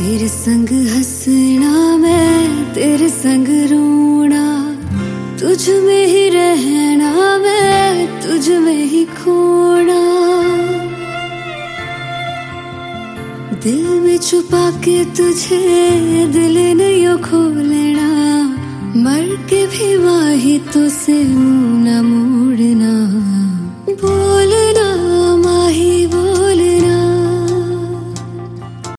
तेरे संग हंसना मैं तेरे संग रोना, तुझ में ही रहना मैं तुझ में ही खोना। दिल में छुपा के तुझे दिल ने यो खो लेना, मर के भी वाही तो से मुंह न मोड़ना।